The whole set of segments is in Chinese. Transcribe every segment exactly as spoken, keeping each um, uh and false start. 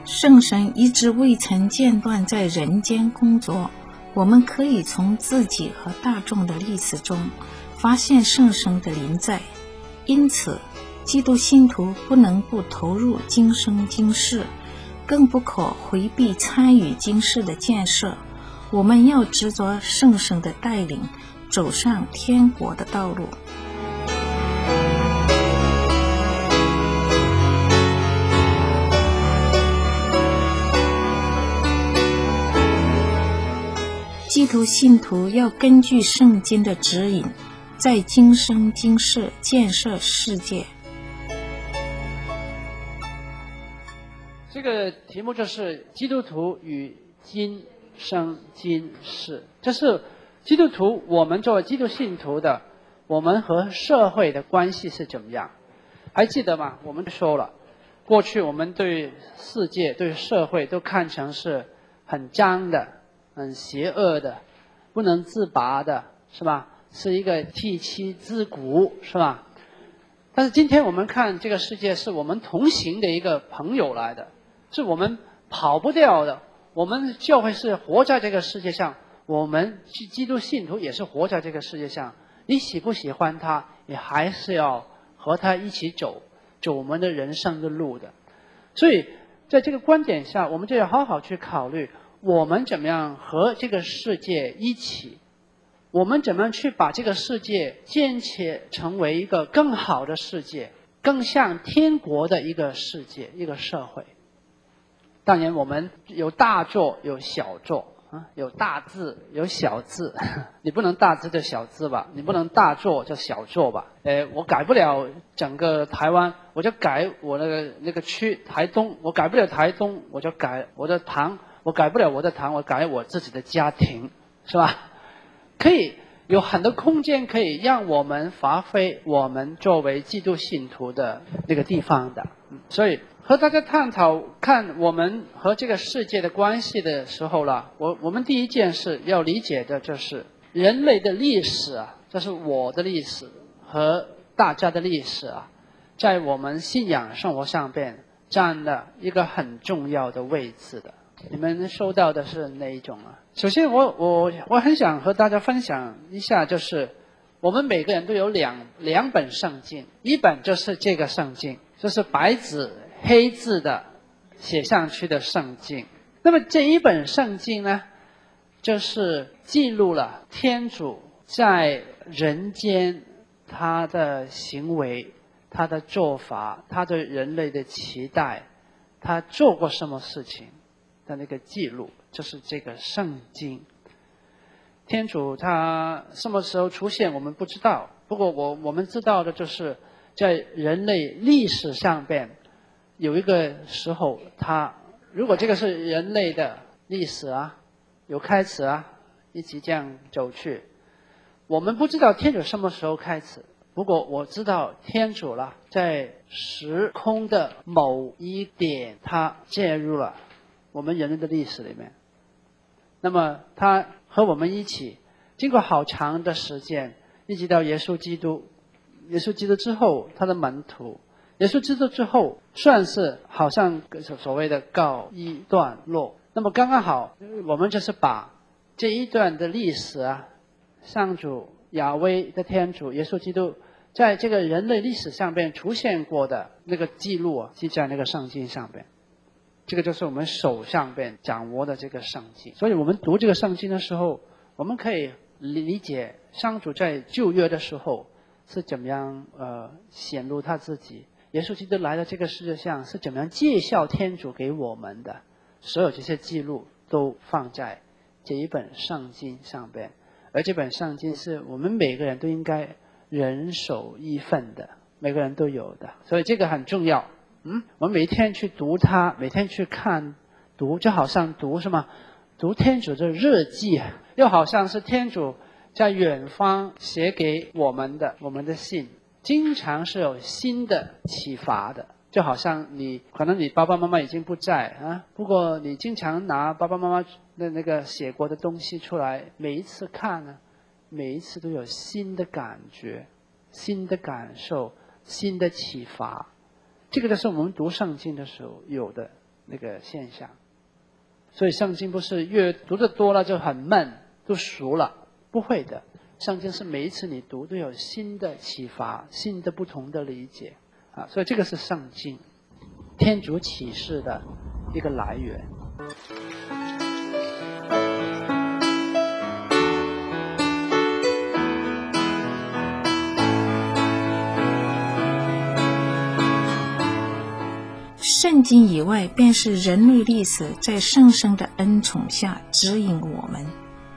圣神一直未曾间断在人间工作，我们可以从自己和大众的历史中发现圣神的临在。因此，基督信徒不能不投入今生今世，更不可回避参与今世的建设。我们要执着圣神的带领，走上天国的道路。基督信徒要根据圣经的指引，在今生今世建设世界。 这个题目就是基督徒与今生今世，这是基督徒，我们作为基督信徒的，我们和社会的关系是怎么样？还记得吗？我们说了，过去我们对世界、对社会都看成是很脏的、很邪恶的、不能自拔的，是吧？是一个涕泣之谷，是吧？但是今天我们看这个世界，是我们同行的一个朋友来的，是我们跑不掉的。我们教会是活在这个世界上，我们基督信徒也是活在这个世界上。你喜不喜欢他，你还是要和他一起走，走我们的人生的路的。所以在这个观点下，我们就要好好去考虑，我们怎么样和这个世界一起，我们怎么样去把这个世界建设成为一个更好的世界，更像天国的一个世界，一个社会。当然我们有大做有小做啊，有大字有小字，你不能大字就小字吧，你不能大做就小做吧。呃，我改不了整个台湾，我就改我那个那个区台东，我改不了台东，我就改我的堂，我改不了我的堂，我改我自己的家庭，是吧？可以有很多空间可以让我们发挥我们作为基督信徒的那个地方的。所以和大家探讨看我们和这个世界的关系的时候了，我我们第一件事要理解的就是人类的历史啊，这是我的历史和大家的历史啊，在我们信仰生活上边占了一个很重要的位置的。你们收到的是哪一种啊？首先我我我很想和大家分享一下，就是我们每个人都有两两本圣经，一本就是这个圣经，就是白纸黑字的写上去的圣经。那么这一本圣经呢，就是记录了天主在人间他的行为、他的做法、他对人类的期待，他做过什么事情的那个记录，就是这个圣经。天主他什么时候出现我们不知道，不过我我们知道的就是在人类历史上边有一个时候，他如果这个是人类的历史啊，有开始啊，一起这样走去，我们不知道天主什么时候开始，不过我知道天主了，在时空的某一点他介入了我们人类的历史里面。那么他和我们一起经过好长的时间，一直到耶稣基督，耶稣基督之后他的门徒，耶稣基督之后算是好像所谓的告一段落。那么刚刚好我们就是把这一段的历史啊，上主亚威的天主耶稣基督在这个人类历史上边出现过的那个记录啊，记在那个圣经上边。这个就是我们手上边掌握的这个圣经。所以我们读这个圣经的时候，我们可以理解上主在旧约的时候是怎么样呃显露他自己，耶稣基督来到这个世界上是怎么样介绍天主给我们的，所有这些记录都放在这一本圣经上边。而这本圣经是我们每个人都应该人手一份的，每个人都有的，所以这个很重要。嗯，我们每天去读它，每天去看读，就好像读什么，读天主的日记，又好像是天主在远方写给我们的我们的信，经常是有新的启发的。就好像你可能你爸爸妈妈已经不在啊，不过你经常拿爸爸妈妈的那个写过的东西出来，每一次看呢，每一次都有新的感觉、新的感受、新的启发。这个就是我们读圣经的时候有的那个现象。所以圣经不是越读的多了就很闷，就熟了，不会的。圣经是每一次你读都有新的启发，新的不同的理解啊，所以这个是圣经，天主启示的一个来源。 圣经以外，便是人类历史在圣神的恩宠下指引我们。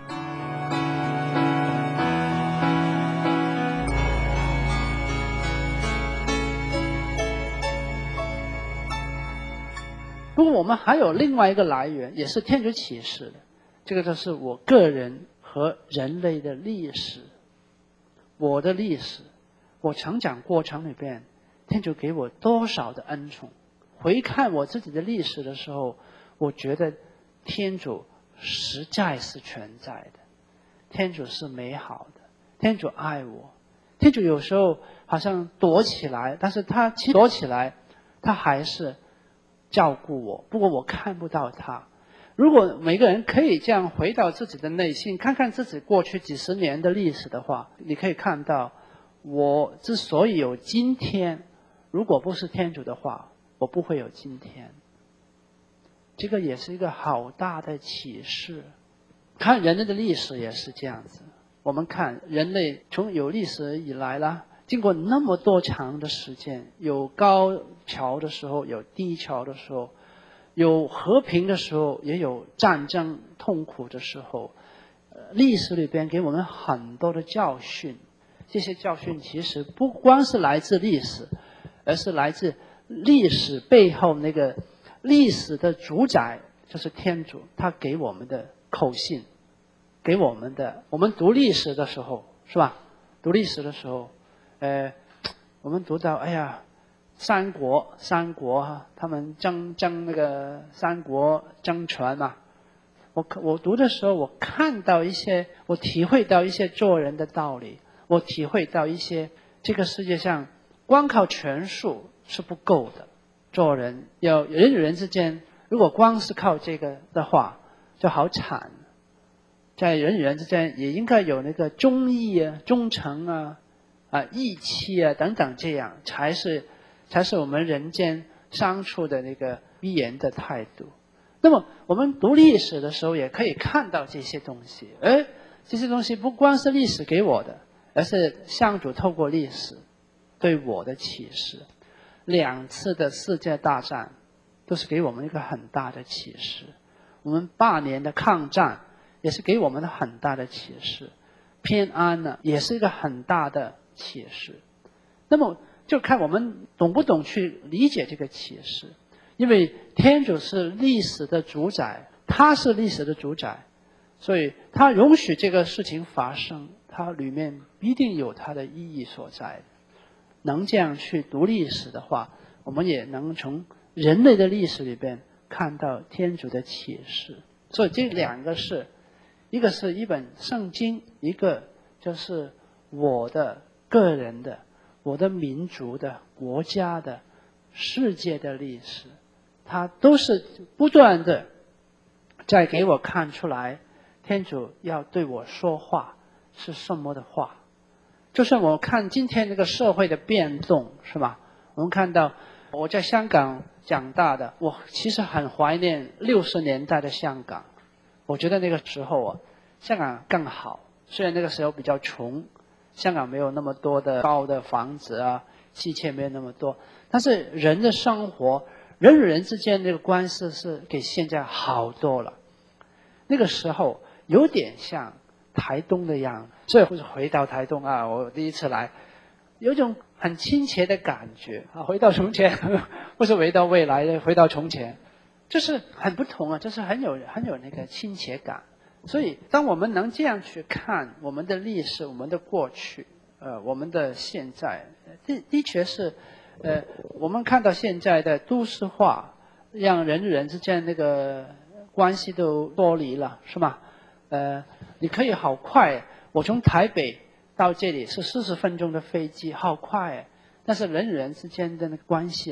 不过我们还有另外一个来源，也是天主启示的，这个就是我个人和人类的历史，我的历史，我成长过程里边，天主给我多少的恩宠。回看我自己的历史的时候，我觉得天主实在是存在的，天主是美好的，天主爱我，天主有时候好像躲起来，但是他其实躲起来，他还是照顾我，不过我看不到他。如果每个人可以这样回到自己的内心，看看自己过去几十年的历史的话，你可以看到，我之所以有今天，如果不是天主的话，我不会有今天。这个也是一个好大的启示。看人类的历史也是这样子，我们看人类从有历史以来啦，经过那么多长的时间，有高潮的时候，有低潮的时候，有和平的时候，也有战争痛苦的时候。呃，历史里边给我们很多的教训，这些教训其实不光是来自历史，而是来自历史背后那个历史的主宰，就是天主，他给我们的口信，给我们的。我们读历史的时候，是吧？读历史的时候，呃，我们读到，哎呀，三国，三国哈，他们争争那个三国争权嘛。我我读的时候，我看到一些，我体会到一些做人的道理，我体会到一些这个世界上光靠权术是不够的，做人要人与人之间，如果光是靠这个的话，就好惨。在人与人之间也应该有那个忠义啊、忠诚啊、啊义气啊等等，这样才是才是我们人间相处的那个必然的态度。那么我们读历史的时候，也可以看到这些东西。哎，这些东西不光是历史给我的，而是上主透过历史对我的启示。两次的世界大战都是给我们一个很大的启示，我们八年的抗战也是给我们的很大的启示，偏安呢也是一个很大的启示。那么就看我们懂不懂去理解这个启示。因为天主是历史的主宰，他是历史的主宰，所以他容许这个事情发生，它里面必定有它的意义所在。能这样去读历史的话，我们也能从人类的历史里边看到天主的启示。所以这两个是，一个是一本圣经，一个就是我的个人的、我的民族的、国家的、世界的历史。它都是不断的在给我看出来，天主要对我说话是什么的话。就算我看今天这个社会的变动，是吧？我们看到我在香港长大的，我其实很怀念六十年代的香港。我觉得那个时候啊，香港更好。虽然那个时候比较穷，香港没有那么多的高的房子啊，汽车没有那么多，但是人的生活，人与人之间这个关系是给现在好多了。那个时候有点像台东的样子，所以或者回到台东啊，我第一次来，有一种很亲切的感觉啊。回到从前，不是回到未来，回到从前，就是很不同啊，就是很有很有那个亲切感。所以，当我们能这样去看我们的历史、我们的过去、呃，我们的现在，的的确是。呃，我们看到现在的都市化，让人与人之间那个关系都脱离了，是吗？呃，你可以好快，我从台北到这里是四十分钟的飞机，好快，但是人与人之间的那个关系啊，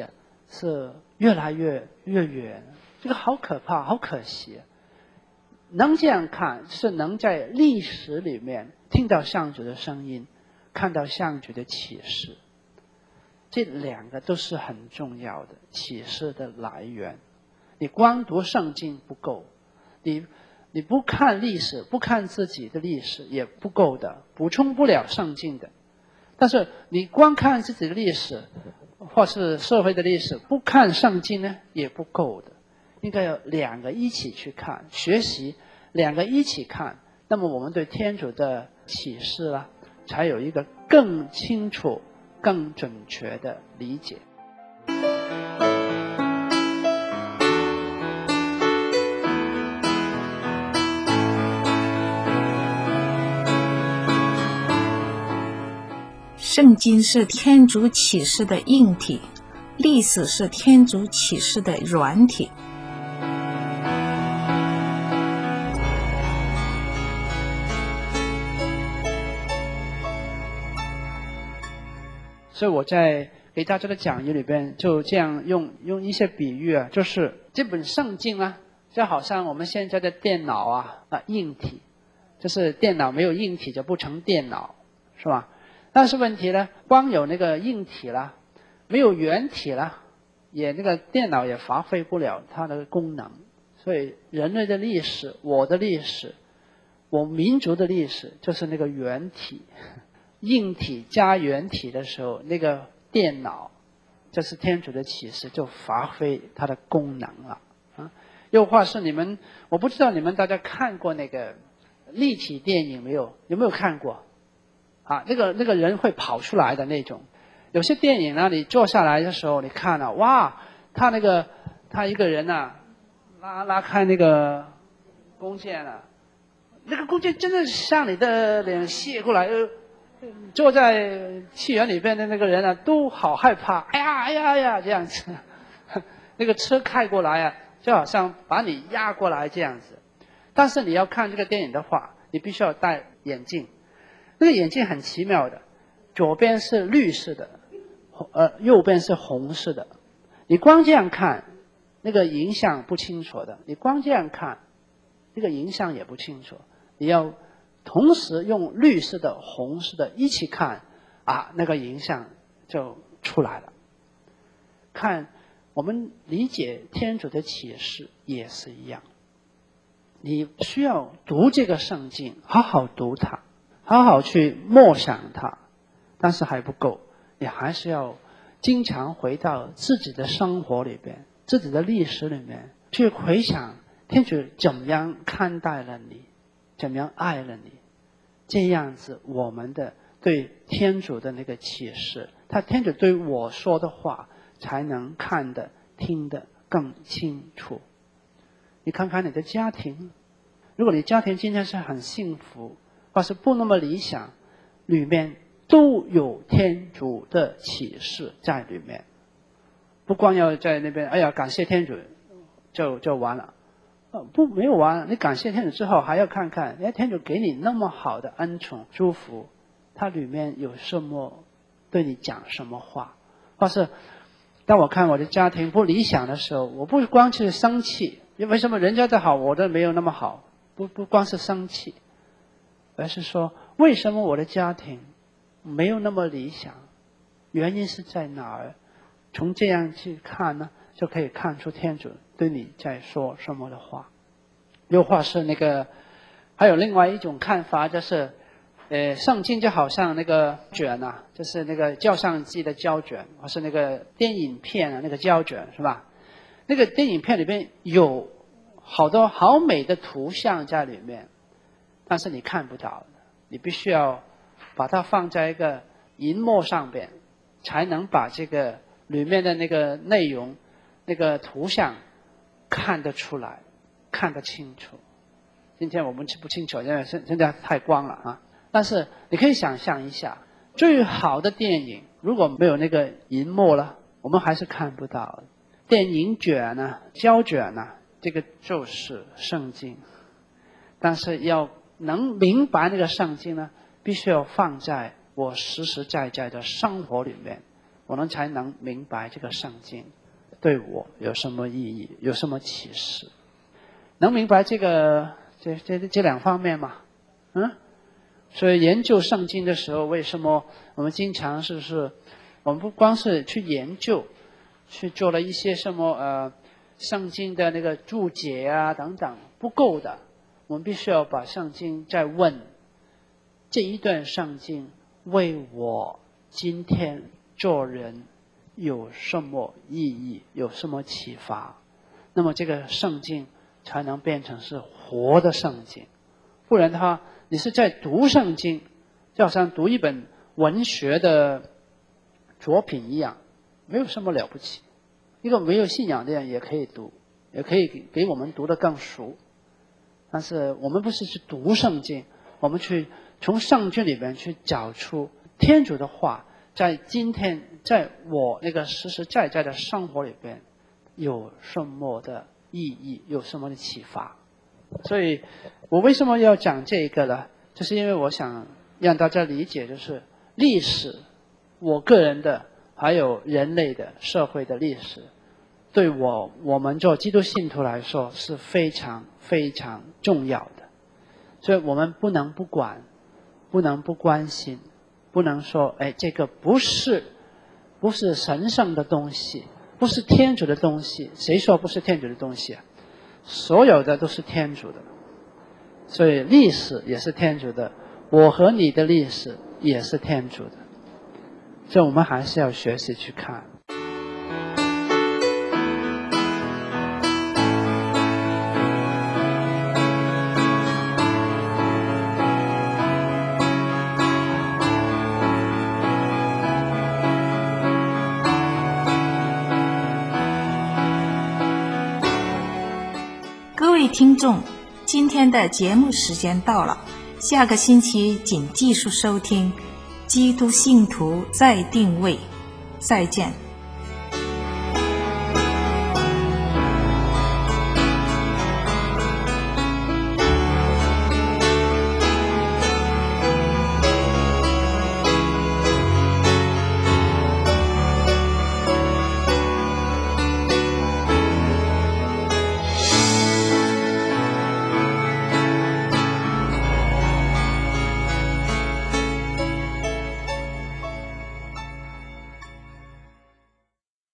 是越来越越远，这个好可怕，好可惜。能这样看，是能在历史里面听到上主的声音，看到上主的启示。这两个都是很重要的启示的来源。你光读圣经不够，你你不看历史，不看自己的历史也不够的，补充不了圣经的。但是你光看自己的历史，或是社会的历史，不看圣经呢，也不够的。应该有两个一起去看，学习两个一起看，那么我们对天主的启示啊，才有一个更清楚、更准确的理解。 圣经是天主启示的硬体，历史是天主启示的软体。 所以我在给大家的讲义里边就这样用用一些比喻啊，就是这本圣经啊，就好像我们现在的电脑啊啊硬体，就是电脑没有硬体就不成电脑，是吧？但是问题呢，光有那个硬体啦，没有原体啦，也那个电脑也发挥不了它的功能。所以人类的历史，我的历史，我民族的历史，就是那个原体。硬体加原体的时候，那个电脑，这是天主的启示，就发挥它的功能了啊。又或是你们，我不知道你们大家看过那个立体电影没有？有没有看过？啊，那个那个人会跑出来的那种。有些电影呢，你坐下来的时候，你看了、啊，哇，他那个他一个人啊，拉拉开那个弓箭啊，那个弓箭真的向你的脸射过来，呃，坐在戏园里边的那个人啊，都好害怕，哎呀哎呀哎呀这样子。那个车开过来啊，就好像把你压过来这样子。但是你要看这个电影的话，你必须要戴眼镜。那个眼镜很奇妙的，左边是绿色的，呃，右边是红色的。你光这样看，那个影像不清楚的；你光这样看，那个影像也不清楚。你要同时用绿色的、红色的一起看，啊，那个影像就出来了。看，我们理解天主的启示也是一样。你需要读这个圣经，好好读它。好好去默想它，但是还不够，你还是要经常回到自己的生活里边，自己的历史里面去回想天主怎么样看待了你，怎么样爱了你。这样子我们的对天主的那个启示，他天主对我说的话才能看得听得更清楚。你看看你的家庭，如果你家庭今天是很幸福，或是不那么理想，里面都有天主的启示在里面。不光要在那边，哎呀，感谢天主，就就完了。呃，不，没有完。你感谢天主之后，还要看看，哎，天主给你那么好的恩宠、祝福，它里面有什么对你讲什么话？或是当我看我的家庭不理想的时候，我不光是生气，为什么人家的好，我的没有那么好？不不光是生气。而是说，为什么我的家庭没有那么理想？原因是在哪儿？从这样去看呢，就可以看出天主对你在说什么的话。又或是那个，还有另外一种看法，就是呃，圣经就好像那个卷啊，就是那个照相机的胶卷，或是那个电影片啊，那个胶卷，是吧？那个电影片里边有好多好美的图像在里面，但是你看不到的，你必须要把它放在一个荧幕上边，才能把这个里面的那个内容、那个图像看得出来，看得清楚。今天我们不清楚，因为现现在太光了啊。但是你可以想象一下，最好的电影如果没有那个荧幕了，我们还是看不到的。电影卷呢、胶卷呢，这个就是圣经。但是要能明白那个圣经呢，必须要放在我实实在在的生活里面，我们才能明白这个圣经。 对我有什么意义，有什么启示？能明白这个这这这两方面吗？嗯，所以研究圣经的时候，为什么我们经常是不是我们不光是去研究，去做了一些什么呃圣经的那个注解啊等等，不够的，我们必须要把圣经再问，这一段圣经为我今天做人有什么意义，有什么启发？那么这个圣经才能变成是活的圣经。不然的话，你是在读圣经，就好像读一本文学的作品一样，没有什么了不起。一个没有信仰的人也可以读，也可以给给我们读得更熟。但是我们不是去读圣经，我们去从圣经里面去找出天主的话，在今天在我那个实实在在的生活里边有什么的意义，有什么的启发。所以我为什么要讲这个呢？就是因为我想让大家理解，就是历史，我个人的还有人类的社会的历史，对我我们做基督信徒来说是非常非常重要的。所以我们不能不管，不能不关心，不能说哎，这个不是不是神圣的东西，不是天主的东西。谁说不是天主的东西啊？所有的都是天主的。所以历史也是天主的，我和你的历史也是天主的。所以我们还是要学习去看。 各位听众，今天的节目时间到了，下个星期请继续收听《基督信徒再定位》，再见。